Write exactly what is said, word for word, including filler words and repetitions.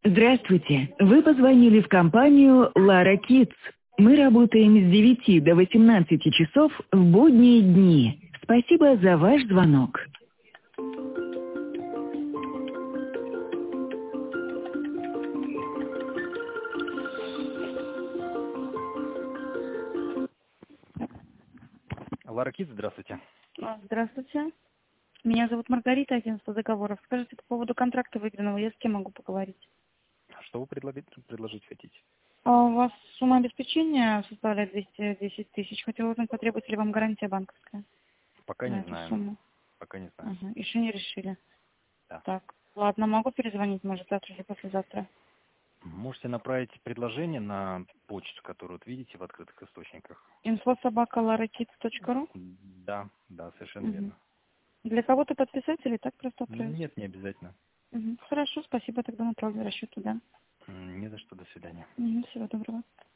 Здравствуйте. Вы позвонили в компанию Lara Kids. Мы работаем с девяти до восемнадцати часов в будние дни. Спасибо за ваш звонок. Лара Кидс, здравствуйте. А, Здравствуйте. Меня зовут Маргарита, агентство договоров. Скажите, по поводу контракта выигранного, я с кем могу поговорить? Что вы предлагать, предложить хотите? А у вас сумма обеспечения составляет двести десять тысяч. Хотела узнать, потребуется ли вам гарантия банковская Пока на не эту знаем. сумму. Пока не знаю. Ага, еще не решили. Да. Так, ладно, могу перезвонить, может, завтра или послезавтра. Можете направить предложение на почту, которую вот видите в открытых источниках. инфо собака лара кидс точка ру. Да, да, совершенно Угу. верно. Для кого-то подписать или так просто отправить? Нет, не обязательно. Угу. Хорошо, спасибо, тогда направлю расчет туда. М, Не за что, до свидания. Угу, всего доброго.